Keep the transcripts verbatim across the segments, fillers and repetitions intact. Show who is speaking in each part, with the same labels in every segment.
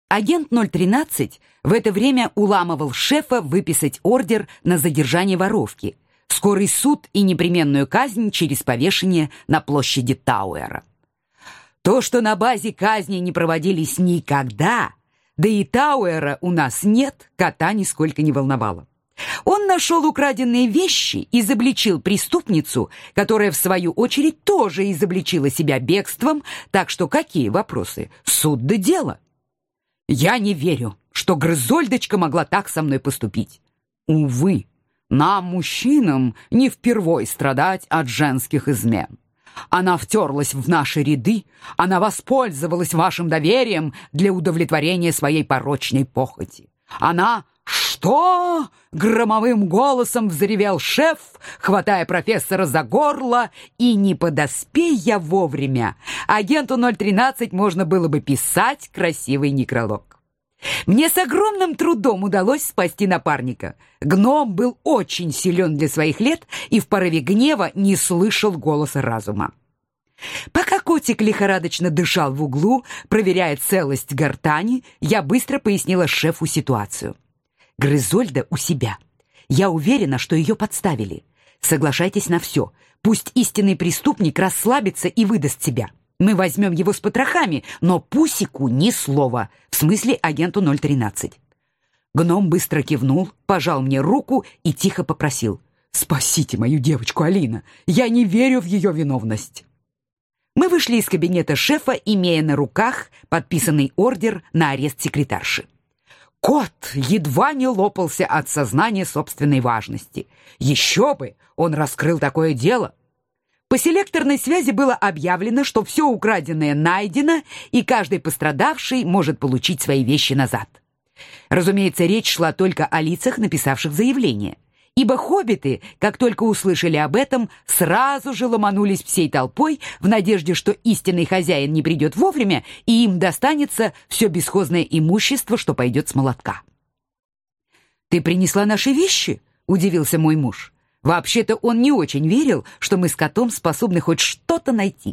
Speaker 1: Агент ноль тринадцать в это время уламывал шефа выписать ордер на задержание воровки, скорый суд и непременную казнь через повешение на площади Тауэра. То, что на базе казни не проводились никогда, да и Тауэра у нас нет, кота нисколько не волновало. Он нашел украденные вещи, изобличил преступницу, которая, в свою очередь, тоже изобличила себя бегством, так что какие вопросы? Суд да дело. Я не верю, что Грызольдочка могла так со мной поступить. Увы, нам, мужчинам, не впервой страдать от женских измен. Она втерлась в наши ряды, она воспользовалась вашим доверием для удовлетворения своей порочной похоти. Она... «Что?» — громовым голосом взревел шеф, хватая профессора за горло, и не подоспей я вовремя, агенту ноль тринадцать можно было бы писать красивый некролог. Мне с огромным трудом удалось спасти напарника. Гном был очень силен для своих лет и в порыве гнева не слышал голоса разума. Пока котик лихорадочно дышал в углу, проверяя целость гортани, я быстро пояснила шефу ситуацию. Грызольда у себя. Я уверена, что ее подставили. Соглашайтесь на все. Пусть истинный преступник расслабится и выдаст себя. Мы возьмем его с потрохами, но Пусику ни слова. В смысле агенту ноль тринадцать. Гном быстро кивнул, пожал мне руку и тихо попросил: «Спасите мою девочку, Алина. Я не верю в ее виновность». Мы вышли из кабинета шефа, имея на руках подписанный ордер на арест секретарши. Кот едва не лопался от сознания собственной важности. Еще бы, он раскрыл такое дело. По селекторной связи было объявлено, что все украденное найдено, и каждый пострадавший может получить свои вещи назад. Разумеется, речь шла только о лицах, написавших заявление. Ибо хоббиты, как только услышали об этом, сразу же ломанулись всей толпой в надежде, что истинный хозяин не придет вовремя, и им достанется все бесхозное имущество, что пойдет с молотка. «Ты принесла наши вещи?» — удивился мой муж. Вообще-то он не очень верил, что мы с котом способны хоть что-то найти.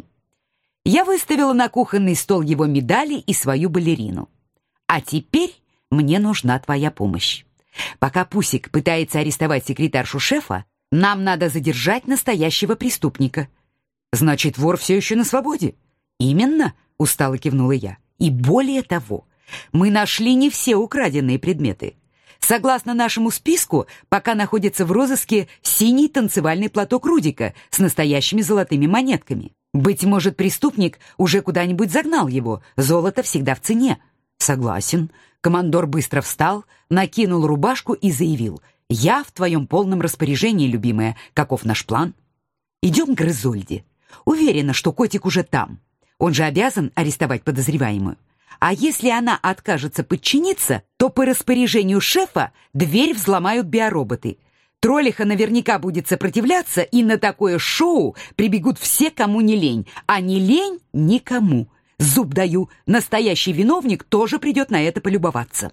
Speaker 1: Я выставила на кухонный стол его медали и свою балерину. «А теперь мне нужна твоя помощь. Пока Пусик пытается арестовать секретаршу шефа, нам надо задержать настоящего преступника». «Значит, вор все еще на свободе?» «Именно», — устало кивнула я. «И более того, мы нашли не все украденные предметы. Согласно нашему списку, пока находится в розыске синий танцевальный платок Рудика с настоящими золотыми монетками. Быть может, преступник уже куда-нибудь загнал его, золото всегда в цене». «Согласен». Командор быстро встал, накинул рубашку и заявил: «Я в твоем полном распоряжении, любимая. Каков наш план?» «Идем к Грызольде. Уверена, что котик уже там. Он же обязан арестовать подозреваемую. А если она откажется подчиниться, то по распоряжению шефа дверь взломают биороботы. Троллиха наверняка будет сопротивляться, и на такое шоу прибегут все, кому не лень, а не лень никому. Зуб даю, настоящий виновник тоже придет на это полюбоваться».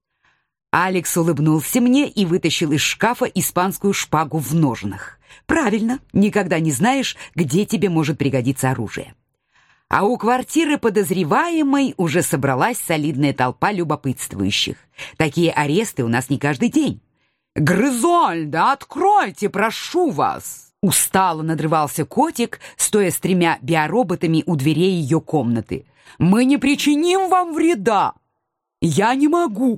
Speaker 1: Алекс улыбнулся мне и вытащил из шкафа испанскую шпагу в ножнах. «Правильно, никогда не знаешь, где тебе может пригодиться оружие». А у квартиры подозреваемой уже собралась солидная толпа любопытствующих. Такие аресты у нас не каждый день. «Грызольда, откройте, прошу вас!» Устало надрывался котик, стоя с тремя биороботами у дверей ее комнаты. «Мы не причиним вам вреда!» «Я не могу!»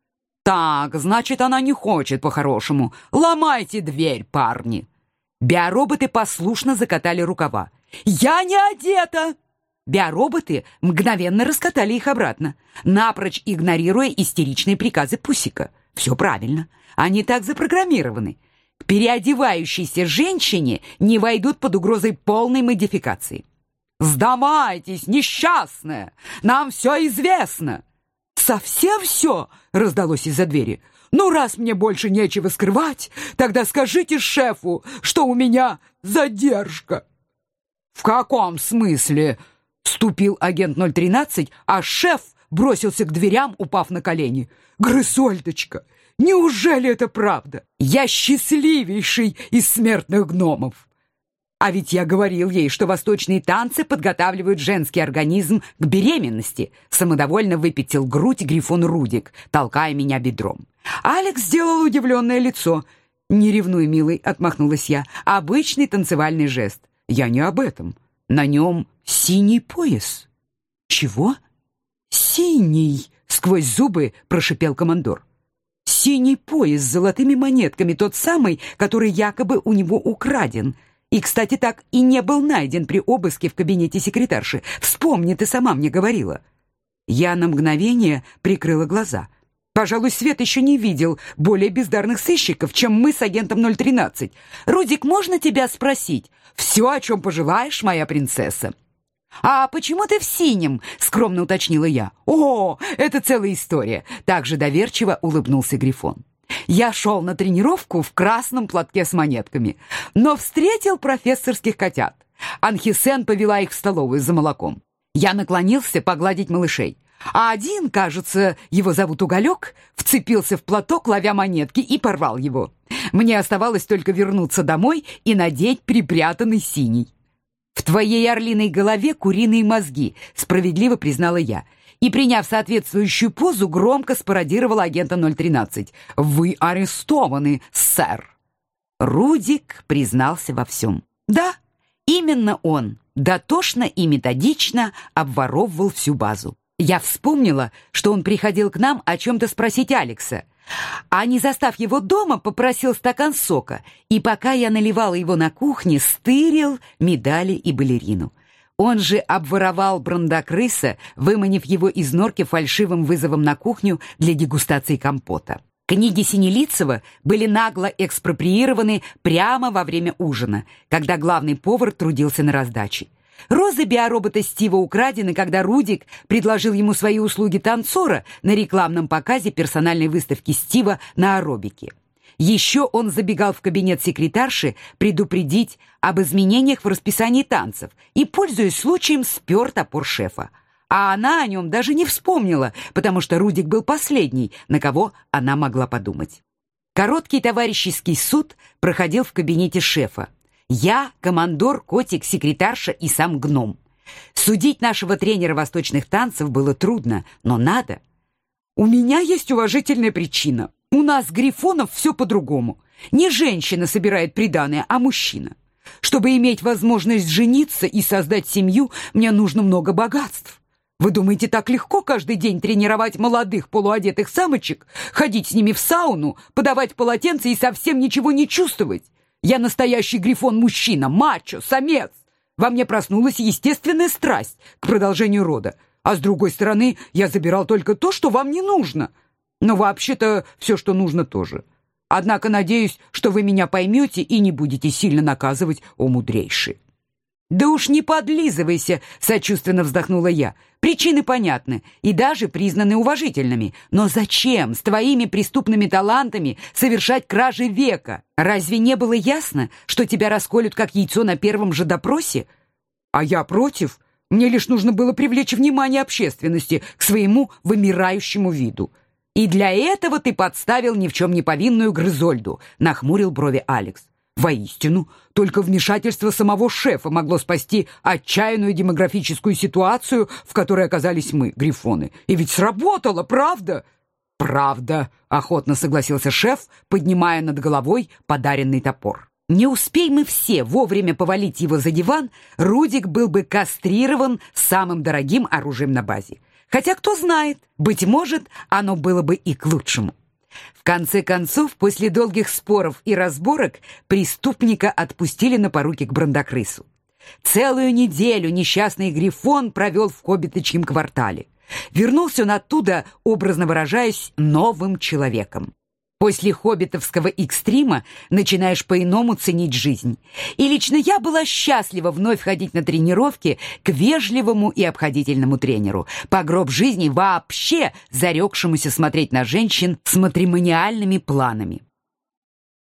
Speaker 1: «Так, значит, она не хочет по-хорошему. Ломайте дверь, парни!» Биороботы послушно закатали рукава. «Я не одета!» Биороботы мгновенно раскатали их обратно, напрочь игнорируя истеричные приказы Пусика. Все правильно, они так запрограммированы. К переодевающейся женщине не войдут под угрозой полной модификации. «Сдавайтесь, несчастная! Нам все известно!» «Совсем все?» — раздалось из-за двери. «Ну, раз мне больше нечего скрывать, тогда скажите шефу, что у меня задержка». «В каком смысле?» — вступил агент ноль тринадцать, а шеф бросился к дверям, упав на колени. «Грызольдочка, неужели это правда? Я счастливейший из смертных гномов!» А ведь я говорил ей, что восточные танцы подготавливают женский организм к беременности. Самодовольно выпятил грудь Грифон Рудик, толкая меня бедром. Алекс сделал удивленное лицо. «Не ревнуй, милый», — отмахнулась я. «Обычный танцевальный жест». «Я не об этом. На нем синий пояс». «Чего?» «Синий», — сквозь зубы прошипел командор. «Синий пояс с золотыми монетками, тот самый, который якобы у него украден. И, кстати, так и не был найден при обыске в кабинете секретарши. Вспомни, ты сама мне говорила». Я на мгновение прикрыла глаза. Пожалуй, Свет еще не видел более бездарных сыщиков, чем мы с агентом ноль тринадцать. «Рудик, можно тебя спросить?» «Все, о чем пожелаешь, моя принцесса». «А почему ты в синем?» — скромно уточнила я. «О, это целая история!» — также доверчиво улыбнулся Грифон. «Я шел на тренировку в красном платке с монетками, но встретил профессорских котят. Анхисен повела их в столовую за молоком. Я наклонился погладить малышей. А один, кажется, его зовут Уголек, вцепился в платок, ловя монетки, и порвал его. Мне оставалось только вернуться домой и надеть припрятанный синий. «В твоей орлиной голове куриные мозги», — справедливо признала я. И, приняв соответствующую позу, громко спародировала агента ноль тринадцать. «Вы арестованы, сэр». Рудик признался во всем. Да, именно он дотошно и методично обворовывал всю базу. Я вспомнила, что он приходил к нам о чем-то спросить Алекса, а не застав его дома, попросил стакан сока, и пока я наливала его на кухне, стырил медали и балерину. Он же обворовал Брандакрыса, выманив его из норки фальшивым вызовом на кухню для дегустации компота. Книги Синелицева были нагло экспроприированы прямо во время ужина, когда главный повар трудился на раздаче. Розы биоробота Стива украдены, когда Рудик предложил ему свои услуги танцора на рекламном показе персональной выставки Стива на аэробике. Еще он забегал в кабинет секретарши предупредить об изменениях в расписании танцев и, пользуясь случаем, спер топор шефа. А она о нем даже не вспомнила, потому что Рудик был последний, на кого она могла подумать. Короткий товарищеский суд проходил в кабинете шефа. Я, командор, котик, секретарша и сам гном. Судить нашего тренера восточных танцев было трудно, но надо. У меня есть уважительная причина. У нас, Грифонов, все по-другому. Не женщина собирает приданое, а мужчина. Чтобы иметь возможность жениться и создать семью, мне нужно много богатств. Вы думаете, так легко каждый день тренировать молодых полуодетых самочек, ходить с ними в сауну, подавать полотенце и совсем ничего не чувствовать? Я настоящий Грифон-мужчина, мачо, самец. Во мне проснулась естественная страсть к продолжению рода. А с другой стороны, я забирал только то, что вам не нужно. Но вообще-то все, что нужно, тоже. Однако надеюсь, что вы меня поймете и не будете сильно наказывать, о мудрейший. «Да уж не подлизывайся», — сочувственно вздохнула я. «Причины понятны и даже признаны уважительными. Но зачем с твоими преступными талантами совершать кражи века? Разве не было ясно, что тебя расколют как яйцо на первом же допросе? А я против. Мне лишь нужно было привлечь внимание общественности к своему вымирающему виду. И для этого ты подставил ни в чем не повинную Грызольду», — нахмурил брови Алекс. Воистину, только вмешательство самого шефа могло спасти отчаянную демографическую ситуацию, в которой оказались мы, Грифоны. И ведь сработало, правда? Правда, охотно согласился шеф, поднимая над головой подаренный топор. Не успей мы все вовремя повалить его за диван, Рудик был бы кастрирован самым дорогим оружием на базе. Хотя, кто знает, быть может, оно было бы и к лучшему. В конце концов, после долгих споров и разборок, преступника отпустили на поруки к Брандакрысу. Целую неделю несчастный Грифон провел в Хоббиточьем квартале. Вернулся он оттуда, образно выражаясь, новым человеком. После хоббитовского экстрима начинаешь по-иному ценить жизнь. И лично я была счастлива вновь ходить на тренировки к вежливому и обходительному тренеру, по гроб жизни вообще зарекшемуся смотреть на женщин с матримониальными планами.